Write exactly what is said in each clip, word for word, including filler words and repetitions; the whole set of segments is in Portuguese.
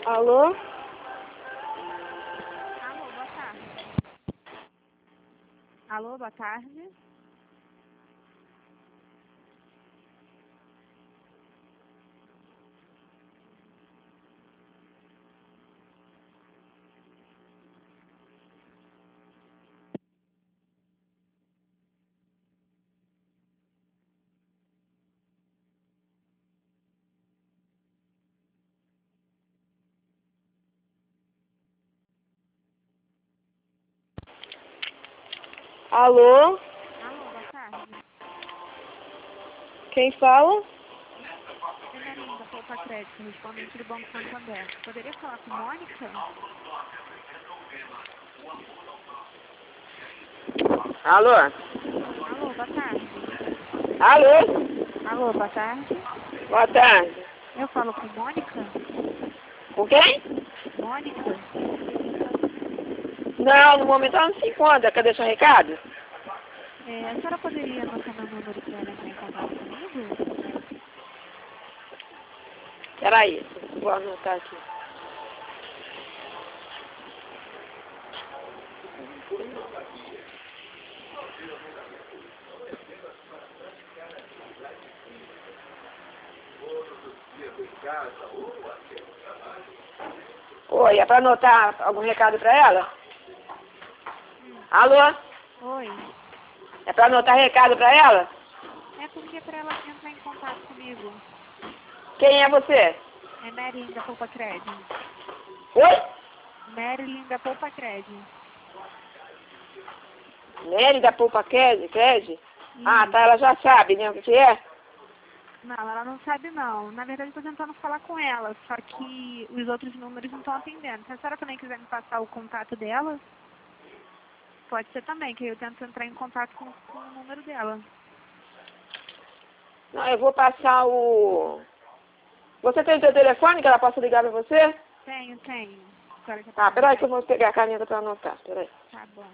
Alô? Alô, boa tarde. Alô, boa tarde. Alô? Alô, boa tarde. Quem fala? É Marinho, da Poupa Crédito, correspondente do Banco Santander. Poderia falar com Mônica? Alô? Alô, boa tarde. Alô? Alô, boa tarde. Boa tarde. Eu falo com Mônica? Com quem? Mônica? Não, no momento ela não se encontra. Quer deixar um recado? É, a senhora poderia anotar meu número para ela entrar em contato comigo? Peraí, vou anotar aqui. Oi, é pra anotar algum recado pra ela? Hum. Alô? Oi. É pra anotar recado pra ela? É porque é para ela entrar em contato comigo. Quem é você? É Marilyn da Poupa Crédito. Oi? Marilyn da Poupa Crédito. Nery da Poupa Cred? Cred? Ah, Isso. tá, ela já sabe, né, o que que é? Não, ela não sabe não. Na verdade, estou tentando falar com ela, só que os outros números não estão atendendo. Se a senhora também quiser me passar o contato dela, pode ser também, que eu tento entrar em contato com, com o número dela. Não, eu vou passar o... Você tem o seu telefone que ela possa ligar pra você? Tenho, tenho. A senhora quer Ah, passar peraí que eu vou recado? pegar a caneta pra anotar, peraí. Tá bom.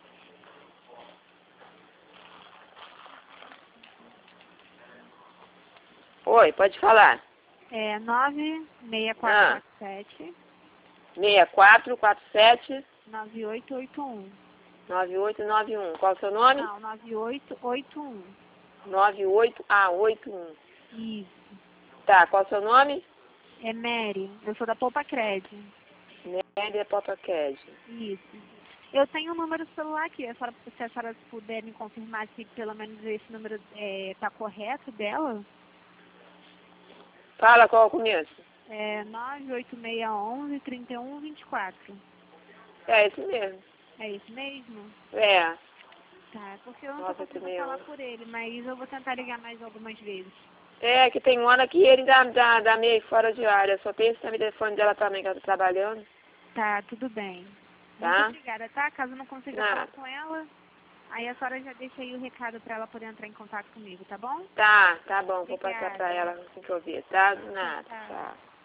Oi, pode falar. É nove seis quatro Ah, quatro sete, seis quatro quatro sete nove oito oito um. nove oito nove um. Qual é o seu nome? Não, nove oito oito um. nove oito, ah, oito um. Isso. Tá, qual é o seu nome? É Mary. Eu sou da Poupa Crédito. Nélia Popacad. Isso. Eu tenho um número de celular aqui. A senhora, se a senhora puder me confirmar se pelo menos esse número está correto dela, Fala qual é o começo. é nove oito seis um um, três um dois quatro. É esse mesmo. É isso mesmo? É. Tá, porque eu não estou Nove oito conseguindo seis falar um. por ele, mas eu vou tentar ligar mais algumas vezes. É, que tem hora que ele dá, dá, dá meio fora de área. Só tem esse telefone dela também que ela tá trabalhando. Tá, tudo bem. Muito Tá? obrigada, tá? Caso eu não consiga falar Nada. com ela, aí a senhora já deixa aí o recado para ela poder entrar em contato comigo, tá bom? Tá, tá bom. Vou passar pra Obrigada. ela assim que eu ver, tá? Tchau, Nada, tchau. tá.